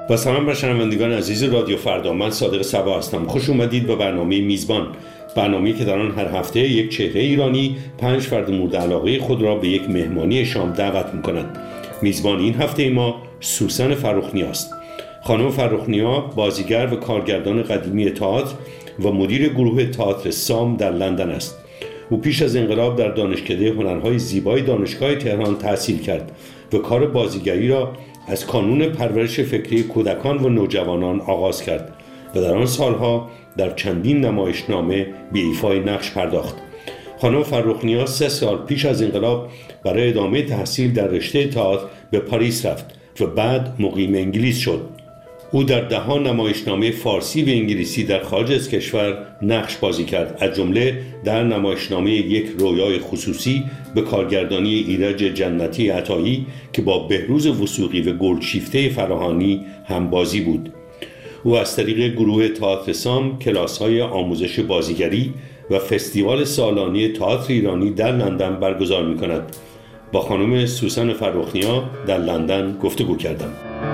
با سلام بر شنوندگان عزیز رادیو فردا، من صادق صبا هستم. خوش اومدید به برنامه میزبان، برنامه‌ای که در آن هر هفته یک چهره ایرانی 5 فرد مورد علاقه خود را به یک مهمانی شام دعوت می‌کند. میزبان این هفته ما سوسن فرخ‌نیا است. خانم فرخ‌نیا بازیگر و کارگردان قدیمی تئاتر و مدیر گروه تئاتر سام در لندن است. او پیش از انقلاب در دانشکده هنرهای زیبای دانشگاه تهران تحصیل کرد و کار بازیگری را از کانون پرورش فکری کودکان و نوجوانان آغاز کرد و در آن سالها در چندین نمایشنامه به ایفای نقش پرداخت. خانم فرخ‌نیا 3 سال پیش از انقلاب برای ادامه تحصیل در رشته تئاتر به پاریس رفت و بعد مقیم انگلیس شد. او در 10 نمایشنامه فارسی و انگلیسی در خارج از کشور نقش بازی کرد، از جمله در نمایشنامه یک رویای خصوصی به کارگردانی ایرج جنتی عطایی که با بهروز وثوقی و گلدشیفته فراهانی هم بازی بود. او از طریق گروه تئاتر سام کلاس‌های آموزش بازیگری و فستیوال سالانه تئاتر ایرانی در لندن برگزار می‌کند. با خانم سوسن فرخ‌نیا در لندن گفتگو کردم.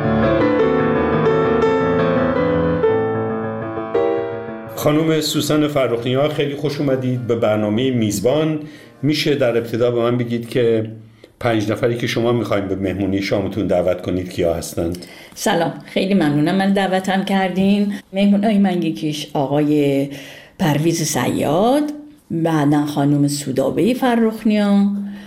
خانم سوسن فرخ‌نیا، خیلی خوش اومدید به برنامه میزبان. میشه در ابتدا به من بگید که 5 نفری که شما میخوایم به مهمونی شامتون دعوت کنید کیا هستند؟ سلام، خیلی ممنونم من دعوتم کردین. مهمونای من یکیش آقای پرویز صیاد، بعدن خانم سودابه فرخ‌نیا،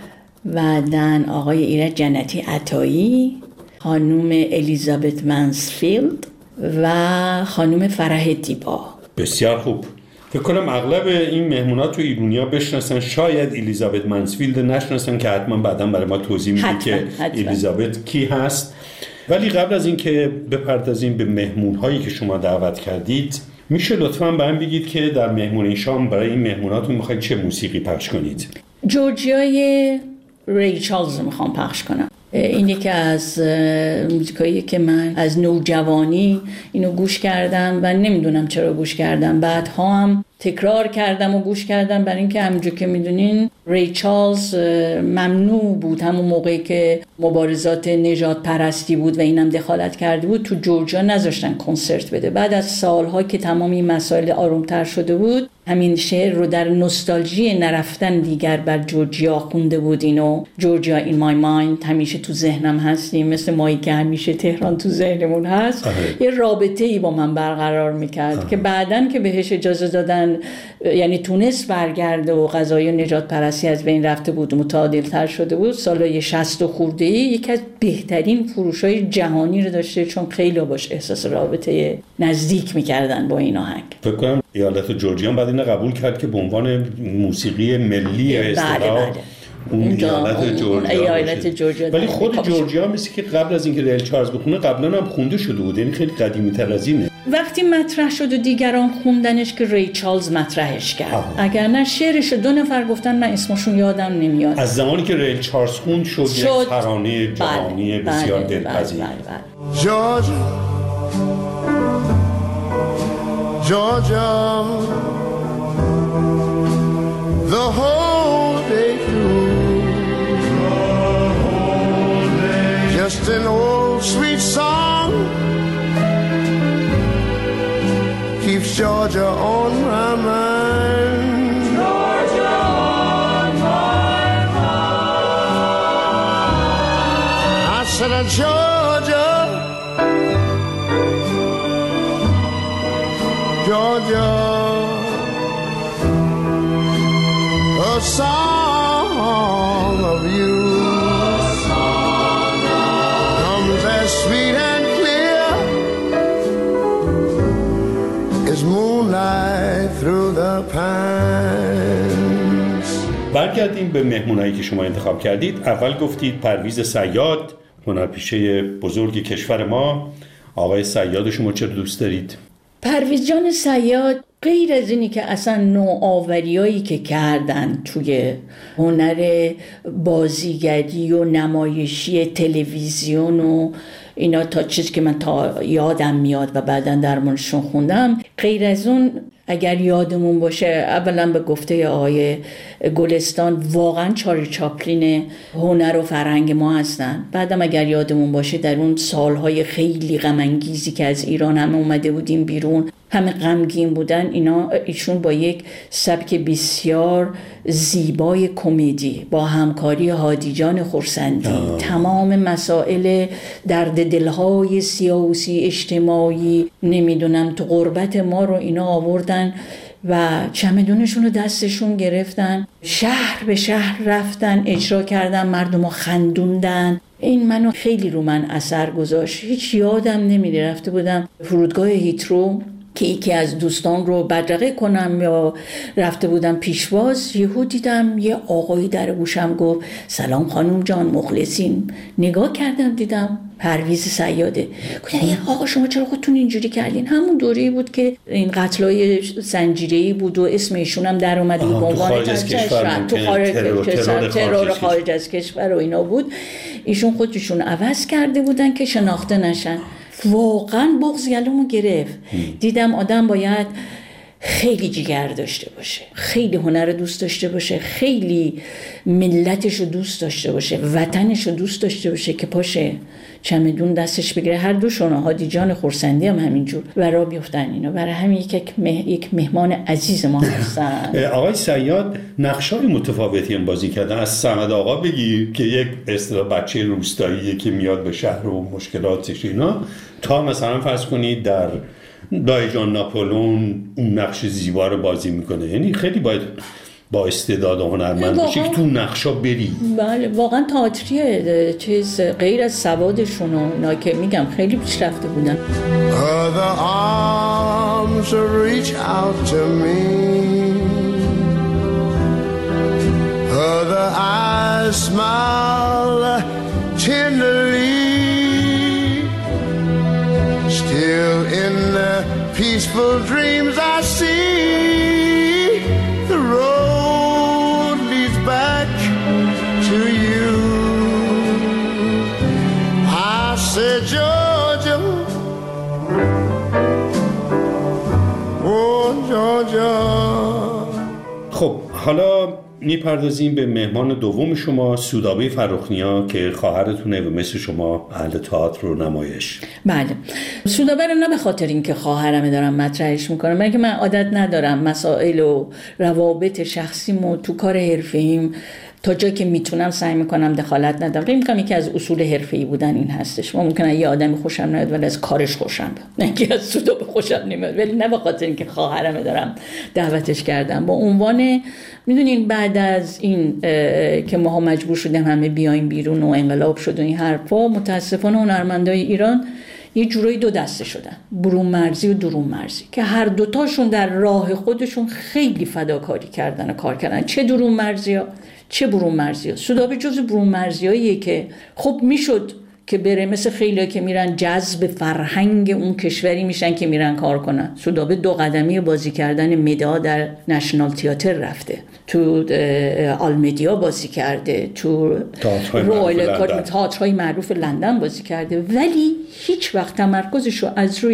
بعدن آقای ایرج جنتی عطایی، خانم الیزابت منسفیلد و خانم فرح دیبا. بسیار خوب. فکر کنم اغلب این مهمونا تو ایرونیا بشناسن، شاید الیزابت منسفیلد نشناسن که حتما بعداً برای ما توضیح میدید که الیزابت کی هست. ولی قبل از این که بپردازیم به مهمون‌هایی که شما دعوت کردید، میشه لطفاً به من بگید که در مهمونی شام برای این مهموناتون میخواید چه موسیقی پخش کنید؟ جورجیای ری چارلز میخوام پخش کنم. این یکی از موزیکایی که من از نوجوانی اینو گوش کردم و نمیدونم چرا گوش کردم، بعدها هم تکرار کردم و گوش کردم، برای اینکه همونجور که میدونین ری چارلز ممنوع بود همون موقعی که مبارزات نژاد پرستی بود و اینم دخالت کرده بود، تو جورجیا نذاشتن کنسرت بده. بعد از سالها که تمام این مسائل آرومتر شده بود، همین شعر رو در نوستالژی نرفتن دیگر بر جورجیا خونده بود. اینو جورجیا این مای مایند، همیشه تو ذهنم هستیم، مثل مایی که همیشه تهران تو ذهنمون هست. یه رابطه ای با من برقرار میکرد که بعدن که بهش اجازه دادن، یعنی تونست برگرده و قضایا نجات پرستی از بین رفته بود، متعادل تر شده بود، سال 60 خورده ای یکی از بهترین فروش‌های جهانی رو داشته، چون خیلی باش احساس رابطه نزدیک میکردن با این آهنگ. فکر کنم ایالت جورجیا بعد اینو قبول کرد که به عنوان موسیقی ملی اصطلاح اون ایالت جورجیا ولی خود جورجیا مثل که قبل از اینکه ریل چارلز بخونه قبلا هم خونده شده بود، یعنی خیلی قدیمی تر از اینه. وقتی مطرح شد و دیگران خوندنش که ری چارلز مطرحش کرد. اگر نه شعرش 2 نفر گفتن، من اسمشون یادم نمیاد. از زمانی که ریل چارلز خوند شد یک ترانه جهانی بسیار دلپذیر. Georgia, the whole day through, just an old sweet song keeps Georgia on my mind. Georgia on my mind. I said, Georgia, Georgia, a song of you comes as sweet and clear as moonlight through the pines. برگردیم به مهمونایی که شما انتخاب کردید. اول گفتید پرویز صیاد، هنرپیشه بزرگ کشور ما. آقای صیاد شما چرا دوست دارید؟ پرویز جان صیاد غیر از اینی که اصلا نوآوریایی که کردن توی هنر بازیگری و نمایشی تلویزیون و اینا، تا چیزی که من تا یادم میاد و بعداً درمانشون خوندم، غیر از اون اگر یادمون باشه اولا به گفته آقای گلستان واقعا چارلی چاپلین هنر و فرهنگ ما هستن. بعدم اگر یادمون باشه در اون سالهای خیلی غم انگیزی که از ایران همه اومده بودیم بیرون، همه غمگین بودن، ایشون با یک سبک بسیار زیبای کمدی با همکاری هادی جان خورسندی تمام مسائل درد دلهای سیاسی اجتماعی نمیدونم تو غربت ما رو اینا آوردن و چمدونشون رو دستشون گرفتن، شهر به شهر رفتن، اجرا کردن، مردم رو خندوندن. این منو خیلی رو من اثر گذاشت. هیچ یادم نمیره رفته بودم فرودگاه هیترو که یکی از دوستان رو بدرقه کنم یا رفته بودم پیشواز، یهو دیدم یه آقایی در گوشم گفت سلام خانم جان مخلصین. نگاه کردم دیدم پرویز صیاده. گفتم آقا شما چرا خودتون اینجوری کردین؟ همون دوره‌ای بود که این قتلای زنجیره‌ای بود و اسم ایشون هم در اومد به عنوان ترور خارج از کشور و اینا بود. ایشون خودشون عوض کرده بودن که شناخته نشن. واقعا بغض گلومو گرفت. دیدم آدم باید خیلی جگر داشته باشه، خیلی هنر دوست داشته باشه، خیلی ملتش رو دوست داشته باشه، وطنش رو دوست داشته باشه که پاشه چمدون دستش بگیره. هر دوشون هادی جان خورسندی هم همینجور و را بیفتن اینا. برای همین یک مهمان عزیز ما هستن. آقای صیاد نقشای متفاوتی هم بازی کردن. از صمد آقا بگیر که یک اصطلاح بچه روستاییه که میاد به شهر و مشکلاتش اینا، تا مثلا فرض کنید در دای جان ناپولون اون نقش زیبا رو بازی میکنه. یعنی خیلی باید با استعداد و هنرمند باشی که تو نقشا بری. بله واقعا تئاتریه چیز غیر از سوادشون و اینا که میگم خیلی پیشرفته بودن. Other arms reach out to me, other eyes smile tenderly, still in the peaceful dreams I see, the road leads back to you. I said Georgia, oh Georgia. خب حالا میپردازیم به مهمان دوم شما، سودابه فرخنیا که خواهرتونه و مثل شما اهل تئاتر و نمایش. بله سودابه رو نه به خاطر اینکه خواهرمه دارم مطرحش میکنم، بلکه من عادت ندارم مسائل و روابط شخصیمو تو کار حرفه‌ایم تا جایی که میتونم سعی میکنم دخالت ندم. فکر میکنم یکی از اصول حرفه‌ای بودن این هستش. ممکنه یه آدمی خوشم نیاد ولی از کارش خوشم بیاد، نه اینکه از سودابه خوشم نمیاد، ولی نه به خاطر اینکه خواهرمه دارم دعوتش کردم. با عنوان میدونین بعد از این که ما مجبور شدیم همه بیایم بیرون و انقلاب شد و این حرفا، متاسفانه هنرمندای ایران یه جورایی دو دسته شدن، برون مرزی و درون مرزی، که هر دوتاشون در راه خودشون خیلی فداکاری کردن و کار کردن. چه درون مرزی ها چه برون مرزی ها. سودابه جز برون مرزی هاییه که خب میشد که بره مثل خیلی که میرن جذب فرهنگ اون کشوری میشن که میرن کار کنن. سودابه 2 قدمی بازی کردن مدا در نشنال تئاتر رفته، تو آلمدیا بازی کرده، تو رویال تئاترهای معروف لندن بازی کرده، ولی هیچ وقت تمرکزشو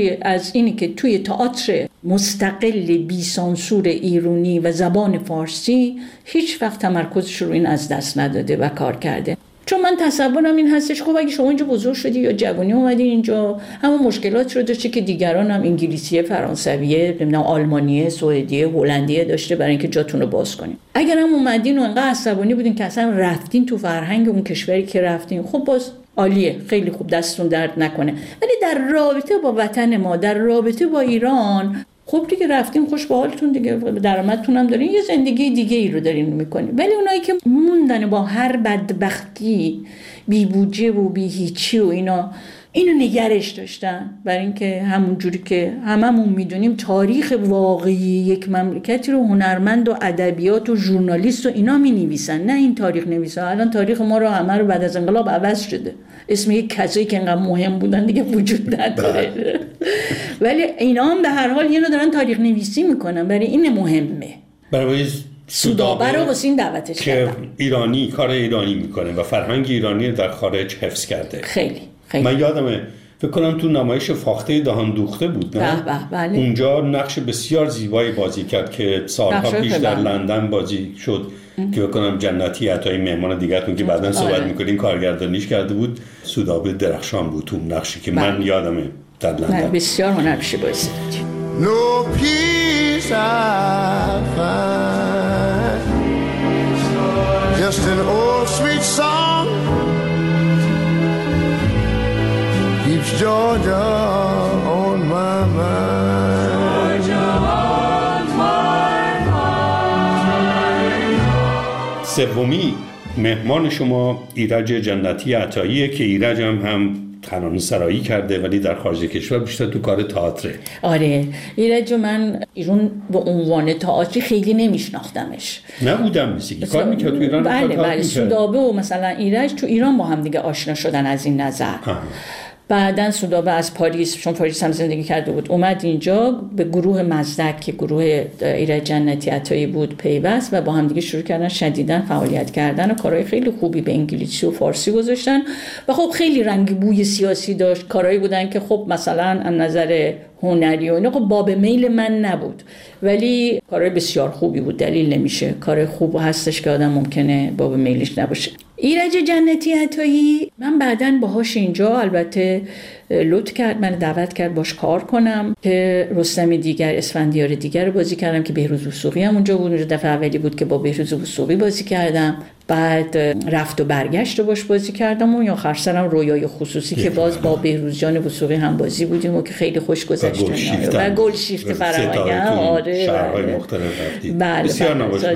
از اینی که توی تئاتر مستقل بی سانسور ایرانی و زبان فارسی هیچ وقت تمرکزش رو این از دست نداده و کار کرده. چون من تصورم این هستش خب اگه شما اینجا بزرگ شدی یا جوانی اومدین اینجا، همون مشکلات رو داشته که دیگران هم انگلیسیه، فرانسویه، نمیدونم آلمانیه، سوئدیه، هلندیه داشته برای اینکه جاتون رو باز کنین. اگر هم اومدین و انقدر عصبانی بودین که اصلا رفتین تو فرهنگ اون کشوری که رفتین، خب باز عالیه، خیلی خوب، دستتون درد نکنه. ولی در رابطه با وطن ما، در رابطه با ایران، خب دیگه رفتیم خوش به حالتون دیگه، درآمدتون هم دارین، یه زندگی دیگه ای رو دارین میکنین. ولی اونایی که موندن با هر بدبختی، بی بودجه و بی هیچی و اینو نگرش داشتن، برای اینکه همون جوری که هممون میدونیم تاریخ واقعی یک مملکتی رو هنرمند و ادبیات و ژورنالیست و اینا مینویسن، نه این تاریخ نویسا. الان تاریخ ما رو همه رو بعد از انقلاب عوض شده، اسم یک کسایی که انقدر مهم بودن دیگه وجود نداره. ولی اینا هم به هر حال یه نوع دارن تاریخ نویسی میکنن، برای این مهمه. برای سودابه رو واسه این دعوتش کردم که ایرانی کار ایرانی میکنه و فرهنگ ایرانی در خارج حفظ کرده. خیلی من یادمه فکر کنم تو نمایش فاخته دهان دوخته بود نه؟ بله. اونجا نقش بسیار زیبایی بازی کرد که سالها پیش در لندن بازی شد که فکر کنم جنتی عطایی مهمان دیگرتون که بعداً صحبت می‌کنیم کارگردانیش کرده بود، سودابه درخشان بود تو نقشی که من یادمه در لندن. بسیار هنرپیشه بازی داد. No peace I find, just an old sweet song keeps Georgia on my mind. Georgia on my mind. سومی مهمان شما ایرج جنتی عطاییه که ایرج هم ترانه سرایی کرده ولی در خارج کشور بیشتر تو کار تئاتره. آره ایرج من ایران به عنوان تئاتری خیلی نمیشناختمش. نبودم مثل کار میکرد تو ایران. بله سودابه و مثلا ایرج تو ایران با هم دیگه آشنا شدن از این نظر. بعدن سودابه از پاریس، چون پاریس هم زندگی کرده بود، اومد اینجا به گروه مزدک که گروه ایرج جنتی عطایی بود پیوست و با هم دیگه شروع کردن شدیداً فعالیت کردن و کارهای خیلی خوبی به انگلیسی و فارسی گذاشتن و خب خیلی رنگ بوی سیاسی داشت. کارهایی بودن که خب مثلا از نظر هنری و اینا خب باب میل من نبود ولی کارهای بسیار خوبی بود. دلیل نمیشه کار خوب هستش که آدم ممکنه باب میلش نباشه. ایرج جنتی عطایی من بعداً باهاش اینجا البته لطف کرد من دعوت کرد باش کار کنم که رستم دیگر اسفندیار دیگر رو بازی کردم که بهروز وثوقی هم اونجا بود. اونجا دفعه اولی بود که با بهروز وثوقی بازی کردم. بعد رفت و برگشت رو باش بازی کردم و یا آخر سرم رویای خصوصی که باز با بهروز جان وثوقی هم بازی بودیم و که خیلی خوش گذشت و گلشیفته فرهنگ. آره شهرهای مختلف رفتید. بسیار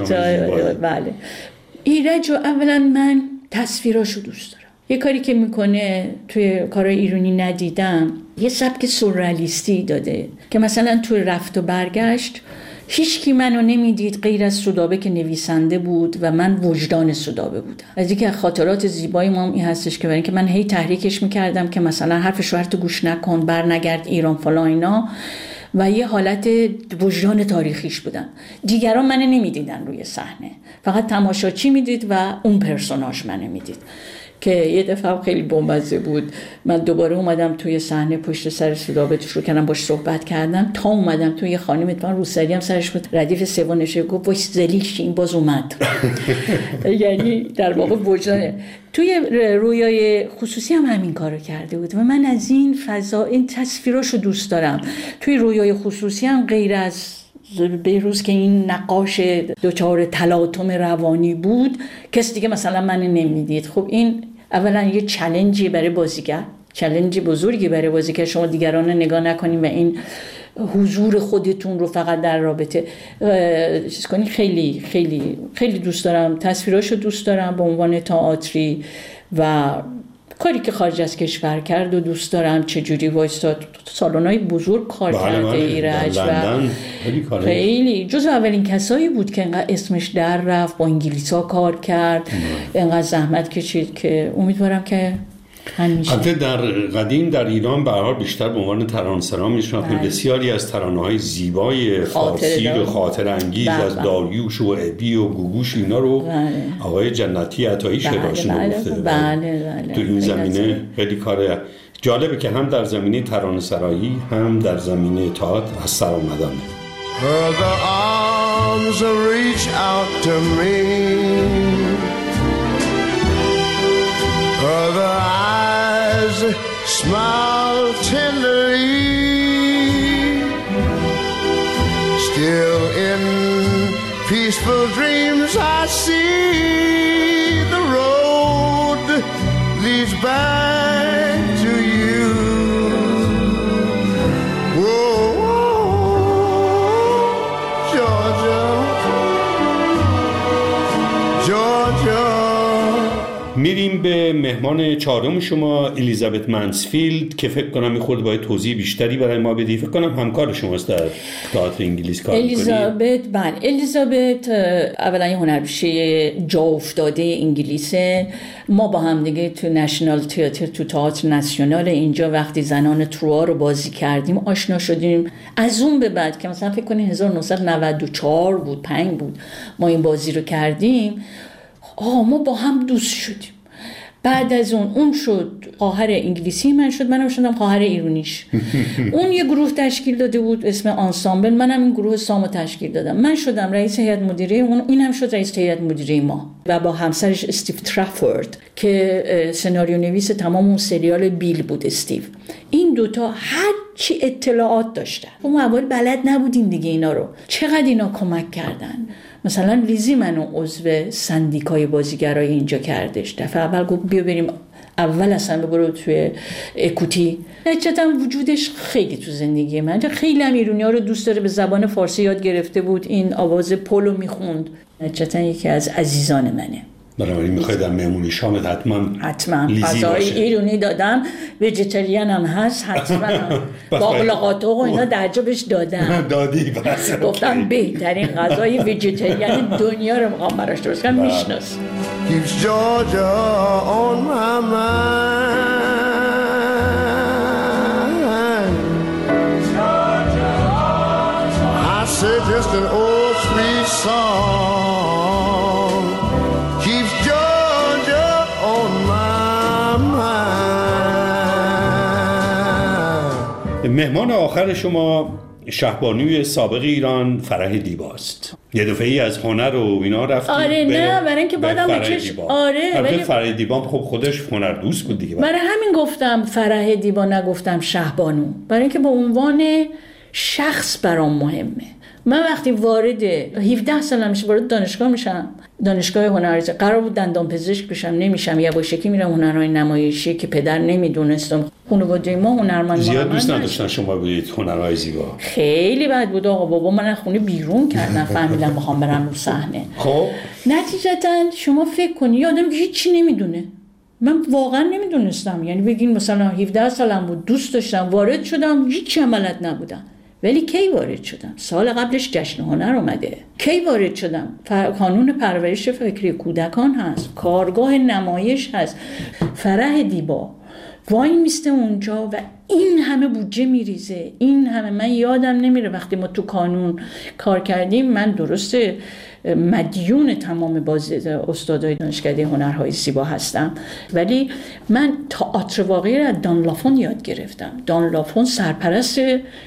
بله. ایرج رو اولا من تصویراشو دوست دارم. یه کاری که میکنه توی کارهای ایرانی ندیدم، یه سبک سورئالیستی داده که مثلا توی رفت و برگشت هیچ کی منو نمیدید غیر از سودابه که نویسنده بود و من وجدان سودابه بودم. از اینکه خاطرات زیبایی ما هم این هستش که برای اینکه من هی تحریکش میکردم که مثلا حرف شوهرتو گوش نکن، برنگرد ایران فلان اینا و یه حالت وجدان تاریخیش بودم. دیگران منو نمیدیدن روی صحنه، فقط تماشاچی میدید و اون پرسوناژ منو میدید. که یه دفعه خیلی بامزه بود، من دوباره اومدم توی صحنه پشت سر سودابه شروع کردم باش صحبت کردم تا اومدم توی خانم اتفاقا روسری هم سرش بود ردیف سوم نشه گفت وای ذلیل این باز اومد. یعنی در واقع وجدانه. توی رویای خصوصی هم همین کارو کرده بود و من از این فضا این تصویراشو دوست دارم. توی رویای خصوصی هم غیر از بهروز که این نقاش دوچار تلاطم روانی بود کسی دیگه مثلا من نمیدید. خب این اولا یه چالنجی برای بازیگر، چالنج بزرگی برای بازیگر، شما دیگران رو نگاه نکنین و این حضور خودتون رو فقط در رابطه چیز کنین. خیلی خیلی خیلی دوست دارم تصویراشو دوست دارم به عنوان تئاتری و کاری که خارج از کشور کرد و دوست دارم چجوری وایستاد سالن‌های بزرگ کار کرده ایرج و خیلی جزو اولین کسایی بود که انقدر اسمش در رفت، با انگلیسا کار کرد، انقدر زحمت کشید که امیدوارم که البته در قدیم در ایران به هر حال بیشتر به عنوان ترانه‌سرا میشناختیم. بسیاری از ترانه‌های زیبای فارسی و خاطر انگیز از داریوش و ابی و گوگوش اینا رو آقای جنتی عطایی شعراشون گفته. تو این زمینه خیلی کار جالبه که هم در زمینه ترانه‌سرایی هم در زمینه تئاتر از سر آمدنه. Her arms reach out to me, her eyes smile tenderly, still in peaceful dreams I see the road leads back to you. میریم به مهمان چهارم شما الیزابت منسفیلد که فکر کنم میخورد باید توضیح بیشتری برای ما بدی. فکر کنم همکار شماست در تئاتر انگلیس کار می‌کنید. الیزابت اولا یه هنرپیشه جا افتاده انگلیسه. ما با هم دیگه تو نشنال تئاتر تو تئاتر ناسیونال اینجا وقتی زنان تروا رو بازی کردیم آشنا شدیم. از اون به بعد که مثلا فکر کنید 1994 بود 5 بود ما این بازی رو کردیم، ما با هم دوست شدیم. بعد از اون شد خواهر انگلیسی من شد، منم شدم خواهر ایرونیش. اون یه گروه تشکیل داده بود اسم آنسامبل، منم این گروه سامو تشکیل دادم. من شدم رئیس هیئت مدیره اون، این هم شد رئیس هیئت مدیره ما و با همسرش استیو ترافورد که سناریو نویس تمام اون سریال بیل بود استیو. این دوتا هر چی اطلاعات داشتن، ما اول بلد نبودیم دیگه اینا رو. چقدر اینا کمک کردن. مثلا لیزی منو عضو سندیکای بازیگرای اینجا کردش. دفعه اول گفت بیا بریم اول اصلا برو توی اکوتی. نتیجتاً وجودش خیلی تو زندگی من، خیلی هم ایرونی‌ها رو دوست داره، به زبان فارسی یاد گرفته بود، این آواز پولو میخوند. نتیجتاً یکی از عزیزان منه. بنابراین میخواید در مهمونی شامت حتما غذای ایرونی دادم، ویجیتریان هم هست حتما. باقلاقات و اینا درجا بهش دادم. دادی بس. گفتم بهترین غذای ویجیتریان دنیا رو میخوام براش درست کنم، میشناس. Keeps Georgia on my mind. Georgia on my mind. I say just an old sweet song keeps Georgia on my mind. مهمان آخر شما شهبانوی سابق ایران فرح دیباست. یه دفعه‌ای از هنر و اینا رفتید. آره نه برای اینکه بعدم ولی فرح دیبا خب خودش هنر دوست بود دیگه. برای همین گفتم فرح دیبا نگفتم شهبانو، برای اینکه به عنوان شخص برام مهمه. من وقتی وارد 17 سالم میشه وارد دانشگاه میشم، دانشگاه هنر، قرار بود دندان پزشک بشم، نمیشم، یواشکی میرم هنرهای نمایشی که پدر نمیدونستم. خانواده ما هنرمند زیاد دوست نداشتن شما برید هنرهای زیبا. خیلی بد بود آقا، بابا من از خونه بیرون کردن، فهمیدم میخوام برم رو صحنه. خب نتیجتا شما فکر کنی یه آدم که هیچی نمیدونه. من واقعا نمیدونستم، یعنی بگین مثلا 17 سالم بود، دوست داشتم، وارد شدم، هیچی بلد نبودم. ولی کی وارد شدم؟ سال قبلش جشن هنر اومده. کی وارد شدم؟ کانون پرورش فکری کودکان هست، کارگاه نمایش هست. فرح دیبا وای میسته اونجا و این همه بودجه میریزه، این همه. من یادم نمیره وقتی ما تو کانون کار کردیم، من درسته مدیون تمام استادای دانشکده هنرهای زیبا هستم، ولی من تئاتر واقعی را از دان لافون یاد گرفتم. دان لافون سرپرست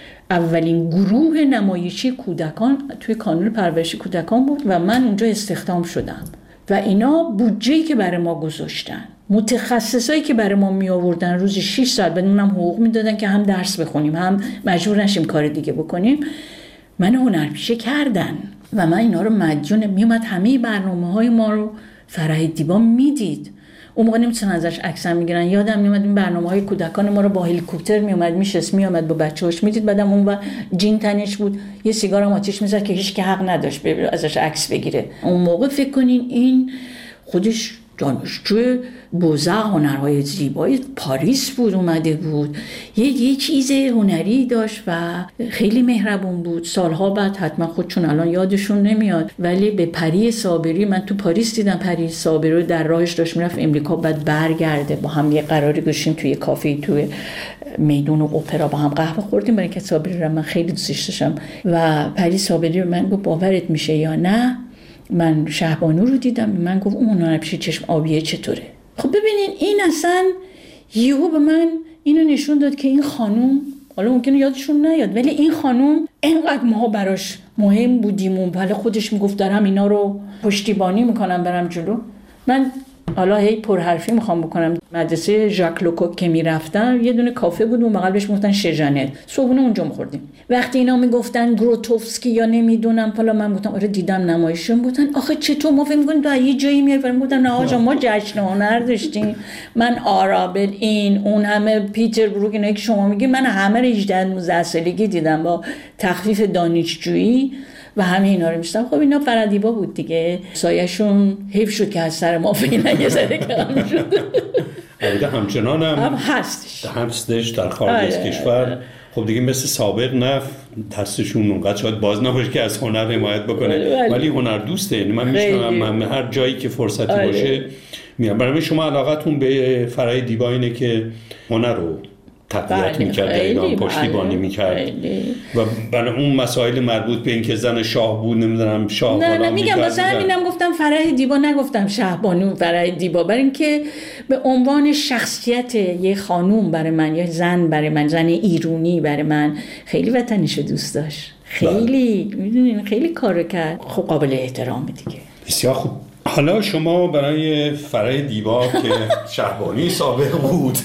اولین گروه نمایشی کودکان توی کانون پرورش کودکان بود و من اونجا استخدام شدم و اینا بودجه‌ای که برای ما گذاشتن، متخصصایی که برای ما می آوردن، روزی 6 ساعت بدونم حقوق میدادن که هم درس بخونیم هم مجبور نشیم کار دیگه بکنیم، من هنرپیشه کردن و من اینا رو مدیون. میومد همه برنامه‌های ما رو فرح دیبا میدید. اون موقع نمیتونن ازش عکس میگیرن. یادم میاد این برنامه‌های کودکان ما رو با هلیکوپتر میومد با بچه‌هاش میدید، بعدم اون جین تنش بود، یه سیگار هم آتیش میزد که هیچ که حق نداشت ازش عکس بگیره. اون موقع فکر کنین این خودش دانشجو بوزه هنرهای زیبای پاریس بود، اومده بود، یه چیز هنری داشت و خیلی مهربون بود. سالها بعد حتما خودشون الان یادشون نمیاد، ولی به پری صابری، من تو پاریس دیدم پری صابری رو در راهش داشت میرفت امریکا، بعد برگرده، با هم یه قراری گذاشتیم توی کافه توی میدون اپرا با هم قهوه خوردیم، برای اینکه صابری رو من خیلی دوستش داشتم و پری صابری رو من گفت باورت میشه یا نه من شهبانو رو دیدم. من گفت اون هنرپیشه چشم آبیه چطوره؟ خب ببینین این اصلا یهو به من اینو نشون داد که این خانوم، حالا ممکنه یادشون نیاد، ولی این خانوم اینقدر ما براش مهم بودیم و ولی خودش میگفت دارم اینا رو پشتیبانی میکنم برم جلو. من حالا هی پرحرفی میخوام بکنم، مدرسه ژاک لوکوک که میرفتم یه دونه کافه بود اون بغل بهش میگفتن شژانل، صبحونه اونجا میخوردیم. وقتی اینا میگفتن گروتوفسکی یا نمیدونم حالا من گفتم آره دیدم نمایششون، گفتن آخه چطور ما فکر می‌کنیم تو یه جایی میای؟ گفتم نه آقا ما جشن هنر داشتیم، من آرابل این اون همه پیتر بروک اینا که شما میگید من همه رو 18 19 سالگی دیدم با تخفیف دانشجویی و همه اینا رو میشتم. خب اینا فرح دیبا بود دیگه، سایه‌شون حیف شد که از سر ما فعلا یه ذره کم شد. البته همچنان هم هستش در خارج از کشور. خب دیگه مثل سابق نه دستشون اونقدر شاید باز نباشه که از هنر حمایت بکنه، ولی هنر دوسته. من میشنم هر جایی که فرصتی باشه میام. برای شما علاقتون به فرح دیبا اینه که هنر رو تقویت میکرد، ایران پشتیبانی میکرد و برای اون مسائل مربوط به اینکه زن شاه بود، نمیدونم شاه نه میگم واسه همینم گفتم فرح دیبا، نگفتم شهبانو فرح دیبا، برای اینکه به عنوان شخصیت یه خانوم برای من، یا زن برای من، زن ایرانی برای من خیلی وطنشو دوست داشت، خیلی میدونین خیلی کارو کرد، خب قابل احترامه دیگه. بسیار خوب. حالا شما برای فرح دیبا که شهبانی سابق بود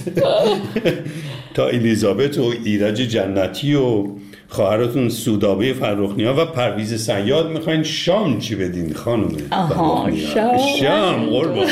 تا الیزابت و ایرج جنتی و خواهرتون سودابه فرخنیا و پرویز صیاد میخواین شام چی بدین خانم؟ شام قربان.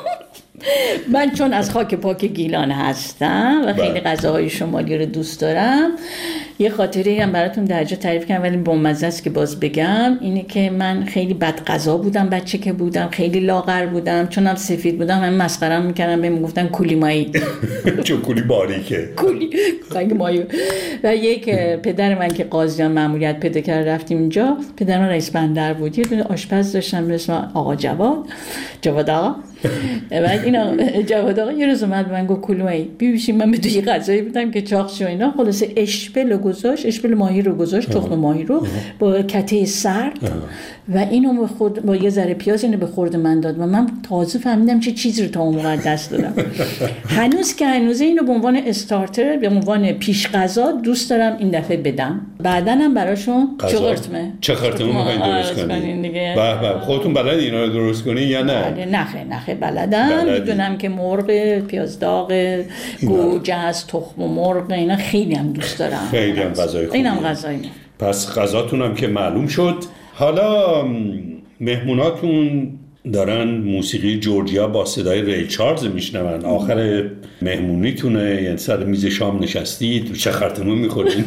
من چون از خاک پاک گیلان هستم و خیلی غذاهای شمالی رو دوست دارم، یه خاطره هم براتون در جا تعریف کنم ولی بامزه است که باز بگم، اینه که من خیلی بد غذا بودم بچه که بودم، خیلی لاغر بودم، چونم سفید بودم همه مسخره‌ام میکردن، بهم گفتن کولی مایی. چون کولی باریکه، کولی مایی. و یک پدر من که قاضیان مأموریت پیدا کرد رفتیم اینجا، پدر من رئیس بندر بود، یه دونه آشپز داشتم به اسم آقا جواد آقا. بعد اینا جواد آقا یه روز اومد من گفت کلومایی بیبیشیم، من به تو یه غذایی بودم که چاقش و اینا، خلاصه اشپل گذاشت، اشپل ماهی رو گذاشت، تخم ماهی رو با کته سرد و اینو با یه ذره پیاز اینو به خورد من داد و من تازه فهمیدم چه چیزی رو تا اون موقع دست دادم. هنوز که هنوزه اینو به عنوان استارتر، به عنوان پیش غذا دوست دارم این دفعه بدم. بعداً هم براشون چه خرطمه می‌خواید درست کنین دیگه؟ بله خودتون بلد اینا رو درست کنین یا نه؟ نه بلدم، میدونم که مرغ پیاز داغ گوجه، تخم مرغ، اینا خیلی هم دوست دارم، خیلی هم غذای خوبه. اینم غذایی. پس غذاتون هم که معلوم شد. حالا مهموناتون دارن موسیقی جورجیا با صدای ری چارلز میشنون، آخر مهمونیتونه، یعنی سر میز شام نشستید چه خرطمون میخورین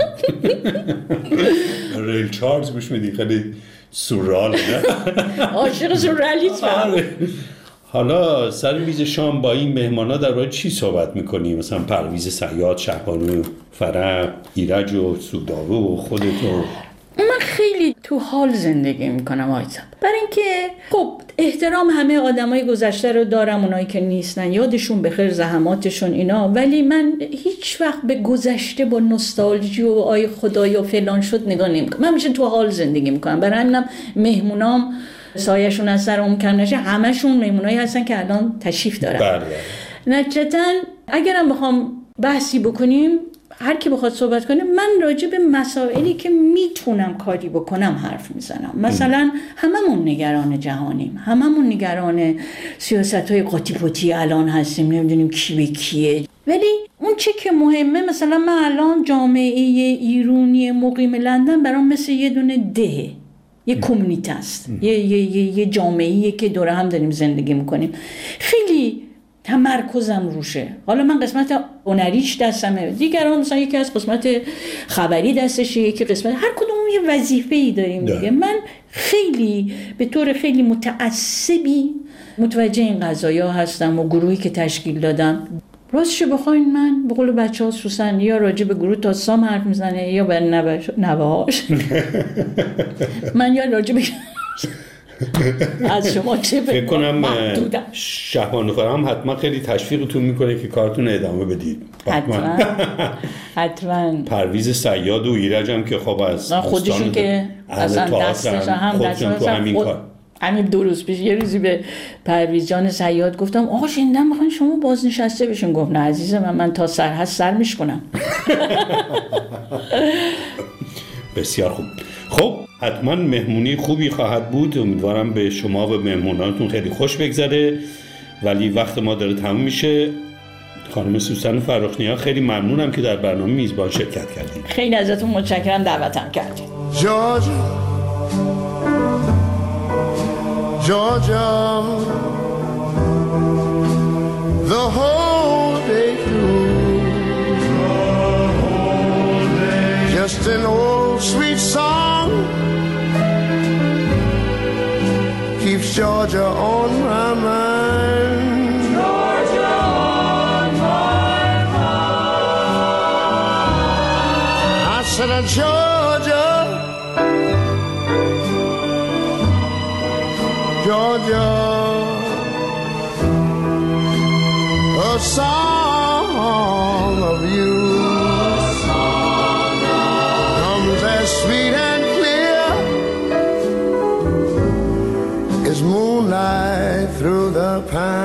ری چارلز گوش میدین، خیلی سورئاله نه؟ عاشق سورئالیسم. حالا سر میز شام با این مهمانا در مورد چی صحبت میکنی؟ مثلا پرویز صیاد، شهبانو، فرح، ایرج و سودابه و خودتو؟ من خیلی تو حال زندگی میکنم آیتا، برای اینکه خب احترام همه آدمای گذشته رو دارم، اونایی که نیستن یادشون بخیر، زحماتشون اینا، ولی من هیچ وقت به گذشته با نوستالژی و آی خدایا فلان شد نگاه نمیکنم. من میشه تو حال زندگی میکنم، برای همینم مهمونام سایه‌شون از سرم کم نشه، همشون مهمونایی هستن که الان تشریف دارن. نتیجتاً اگرم بخوام بحثی بکنیم، هر کی بخواد صحبت کنه، من راجع به مسائلی که میتونم کاری بکنم حرف میزنم. مثلا هممون نگران جهانیم، هممون نگران سیاست‌های قاطی پاتی الان هستیم، نمیدونیم کی به کیه، ولی اون چه که مهمه، مثلا من الان جامعه ایرانی مقیم لندن برام مثل یه دونه ده، یه کمیونیته است، یه جامعه‌ایه که دور هم داریم زندگی میکنیم، خیلی تمرکزم روشه. حالا من قسمت هنریش دستمه، دیگران مثلا یکی از قسمت خبری دستشه، یکی قسمت، هر کدوم یه وظیفه‌ای داریم دیگه. من خیلی به طور خیلی متعصبی متوجه این قضایا هستم و گروهی که تشکیل دادم. راستش بخواین من به قول بچه‌ها سوسن یا راجع به گروه تاسام حرف میزنه یا به نوه‌هاش من یا راجع به از شما چه فکر کنم شهبانو فرام حتما خیلی تشویقتون میکنه که کارتون ادامه بدید. حتما. پرویز صیاد و ایرج هم که خب از خودشون که اصلا دستش هم تو همین کار. همین 2 روز پیش یه روزی به پرویز جان صیاد گفتم آقا شنیدم میخواین شما بازنشسته بشین. گفت نه عزیزم، من تا سر هست سر میشکنم. بسیار خوب. خب حتما مهمونی خوبی خواهد بود، امیدوارم به شما و مهمونانتون خیلی خوش بگذره، ولی وقت ما داره تموم میشه. خانم سوسن فرخنیا خیلی ممنونم که در برنامه میزبان شرکت کردید. خیلی ازتون متشکرم دعوتم کردید. Georgia, the whole day through, just an old sweet song keeps Georgia on my mind. Georgia on my mind. I said, Georgia, Georgia, a song of you. as sweet and clear as moonlight through the pine.